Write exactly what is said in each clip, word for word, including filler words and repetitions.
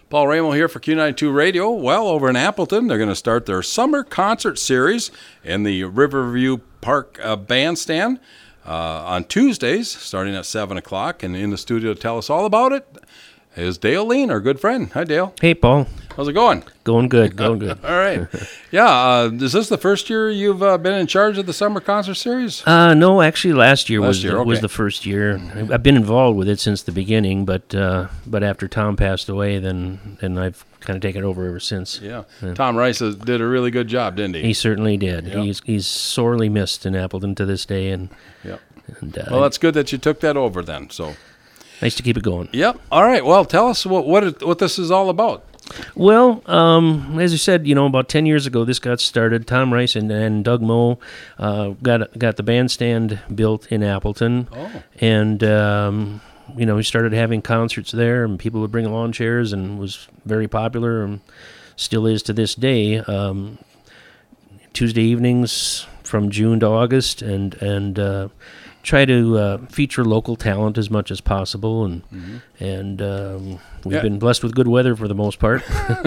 Paul Ramo here for Q ninety-two Radio. Well, over in Appleton, they're going to start their summer concert series in the Riverview Park uh, Bandstand uh, on Tuesdays, starting at seven o'clock. And in the studio to tell us all about it is Dale Lean, our good friend. Hi, Dale. Hey, Paul. How's it going? Going good, going good. All right. Yeah, uh, is this the first year you've uh, been in charge of the summer concert series? Uh, no, actually, last year, Last was, year, the, okay. was the first year. I've been involved with it since the beginning, but uh, but after Tom passed away, then then I've kind of taken over ever since. Yeah. Tom Rice has, did a really good job, didn't he? He certainly did. Yeah. He's he's sorely missed in Appleton to this day, and, Yeah. and uh, Well, that's good that you took that over then. So. nice to keep it going. Yep. All right. Well, tell us what what, it, what this is all about. Well, um, as you said, you know, about ten years ago, this got started. Tom Rice and, and Doug Moe uh, got got the bandstand built in Appleton, Oh. and um, you know, we started having concerts there, and people would bring lawn chairs, and it was very popular, and still is to this day. Um, Tuesday evenings from June to August, and and uh, try to uh, feature local talent as much as possible, and Mm-hmm. and um, we've Yeah. been blessed with good weather for the most part.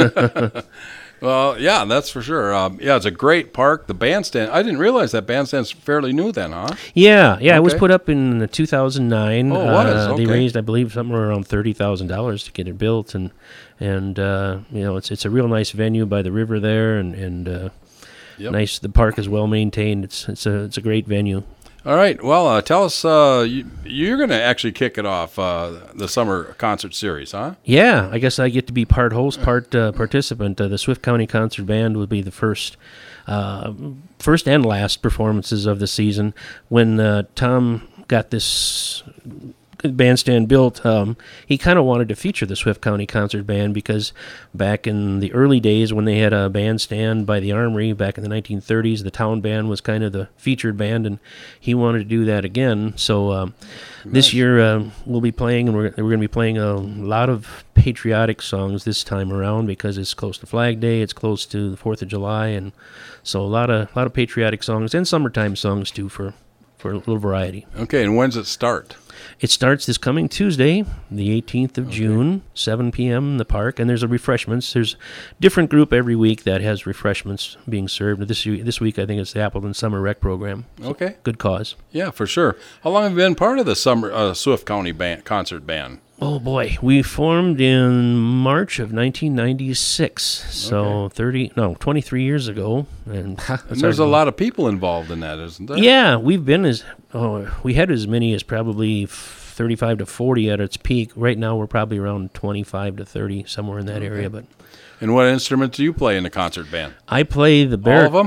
Well, yeah, that's for sure. Um, yeah, it's a great park. The bandstand. I didn't realize that bandstand's fairly new then, huh? Yeah, yeah, it was Okay. put up in two thousand nine. Oh, it was? Uh, They Okay. raised, I believe, somewhere around thirty thousand dollars to get it built, and and uh, you know, it's it's a real nice venue by the river there, and and uh, Yep. nice. The park is well maintained. It's it's a it's a great venue. All right. Well, uh, tell us. Uh, you, you're going to actually kick it off uh, the summer concert series, huh? Yeah, I guess I get to be part host, part uh, participant. Uh, the Swift County Concert Band will be the first, uh, first and last performances of the season. When uh, Tom got this bandstand built, um, he kind of wanted to feature the Swift County Concert Band because back in the early days when they had a bandstand by the Armory, back in the nineteen thirties, the town band was kind of the featured band, and he wanted to do that again. So um, this year uh, we'll be playing, and we're, we're going to be playing a lot of patriotic songs this time around because it's close to Flag Day, it's close to the fourth of July, and so a lot of a lot of patriotic songs and summertime songs too for, for a little variety. Okay. And when's it start? It starts this coming Tuesday, the eighteenth of June, seven p.m. in the park, and there's a refreshments. There's a different group every week that has refreshments being served. This this week, I think it's the Appleton Summer Rec Program. Okay. Good cause. Yeah, for sure. How long have you been part of the summer uh, Swift County band, concert band? Oh, boy. We formed in March of nineteen ninety-six, so Okay. thirty, no, twenty-three years ago. And, And there's a lot of people involved in that, isn't there? Yeah, we've been as, oh, we had as many as probably thirty-five to forty at its peak. Right now, we're probably around twenty-five to thirty, somewhere in that Okay. area, but... And what instruments do you play in the concert band? I play the All bar- of them?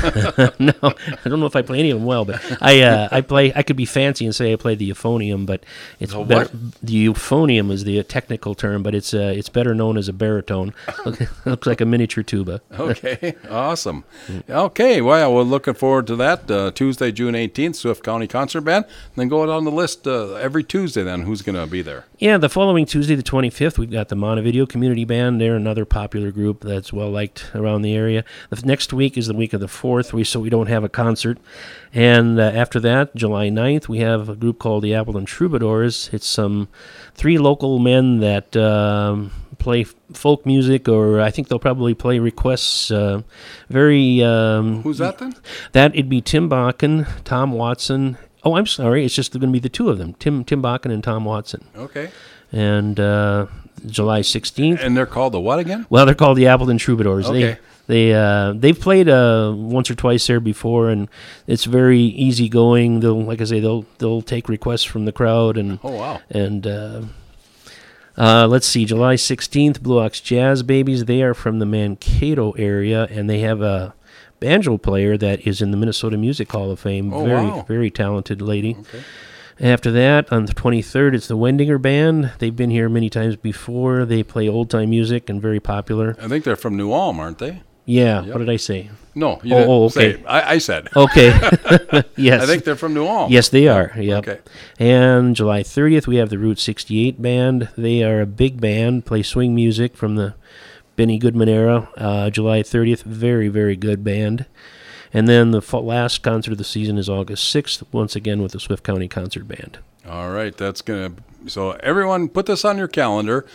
No, I don't know if I play any of them well, but I uh, I play. I could be fancy and say I play the euphonium, but it's The better. what? The euphonium is the technical term, but it's uh, it's better known as a baritone. Looks like a miniature tuba. Okay, awesome. Okay, well, we're looking forward to that. Uh, Tuesday, June eighteenth, Swift County Concert Band. And then go down the list uh, every Tuesday then. Who's going to be there? Yeah, the following Tuesday, the twenty-fifth, we've got the Montevideo Community Band. They're another popular group that's well liked around the area. The next week is the week of the fourth, we, so we don't have a concert. And uh, after that, July ninth, we have a group called the Appleton Troubadours. It's some three local men that um, play folk music, or I think they'll probably play requests. Uh, very. Um, Who's that then? That it'd be Tim Bakken, Tom Watson. Oh, I'm sorry. It's just going to be the two of them, Tim Tim Bakken and Tom Watson. Okay. And uh, July sixteenth. And they're called the what again? Well, they're called the Appleton Troubadours. Okay. They they uh, they've played uh, once or twice there before, and it's very easygoing. They'll, like I say, they'll they'll take requests from the crowd, and Oh, wow. and uh, uh, let's see, July sixteenth, Blue Ox Jazz Babies. They are from the Mankato area, and they have a banjo player that is in the Minnesota Music Hall of Fame. Oh, very wow. very talented lady. Okay. After that, on the twenty-third, it's the Wendinger Band. They've been here many times before. They play old-time music and very popular. I think they're from New Ulm, aren't they? Yeah, Yep. what did I say? No, you Oh, didn't oh, okay. say. I, I said. Okay. Yes. I think they're from New Ulm. Yes, they are. Yep. Okay. And July thirtieth, we have the Route sixty-eight Band. They are a big band, play swing music from the Benny Goodman era. Uh, July thirtieth, very, very good band. And then the f- last concert of the season is August sixth, once again with the Swift County Concert Band. All right, that's going to... So everyone, put this on your calendar.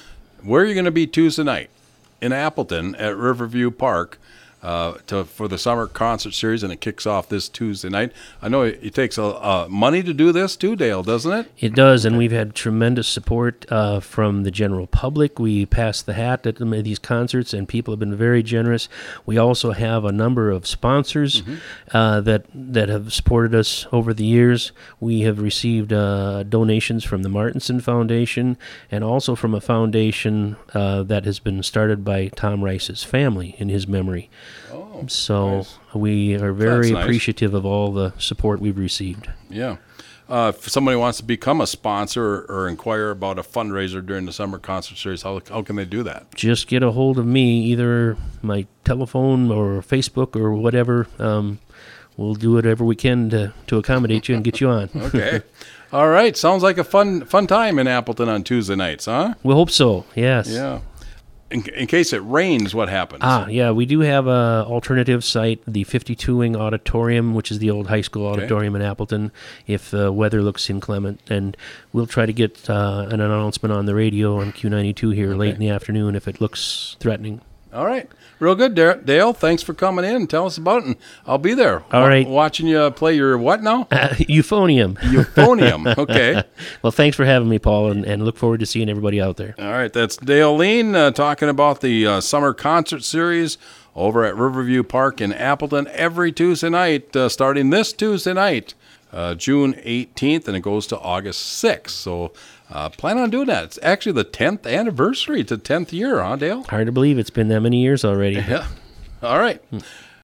where are you going to be Tuesday night? In Appleton at Riverview Park. Uh, to, for the summer concert series, and it kicks off this Tuesday night. I know it, it takes a, uh, money to do this too, Dale, doesn't it? It does, and we've had tremendous support uh, from the general public. We pass the hat at these concerts, and people have been very generous. We also have a number of sponsors mm-hmm. uh, that that have supported us over the years. We have received uh, donations from the Martinson Foundation, and also from a foundation uh, that has been started by Tom Rice's family in his memory. Oh, so nice. We are very nice. appreciative of all the support we've received. Yeah. Uh, if somebody wants to become a sponsor or, or inquire about a fundraiser during the summer concert series, how, how can they do that? Just get a hold of me, either my telephone or Facebook or whatever. Um, we'll do whatever we can to, to accommodate you and get you on. Okay. All right. Sounds like a fun fun time in Appleton on Tuesday nights, huh? We hope so, yes. Yeah. In, in case it rains, what happens? Ah, yeah, we do have a alternative site, the fifty-two wing Auditorium, which is the old high school auditorium okay. in Appleton, if the weather looks inclement. And we'll try to get uh, an announcement on the radio on Q ninety-two here okay. late in the afternoon if it looks threatening. All right. Real good, Dale. Thanks for coming in and tell us about it. And I'll be there. All w- right. Watching you play your what now? Uh, euphonium. Euphonium. Okay. Well, thanks for having me, Paul, and, and look forward to seeing everybody out there. All right. That's Dale Lean uh, talking about the uh, summer concert series over at Riverview Park in Appleton every Tuesday night, uh, starting this Tuesday night, uh, June eighteenth, and it goes to August sixth. So uh, plan on doing that. It's actually the tenth anniversary. It's the tenth year, huh, Dale? Hard to believe it's been that many years already. Yeah. All right.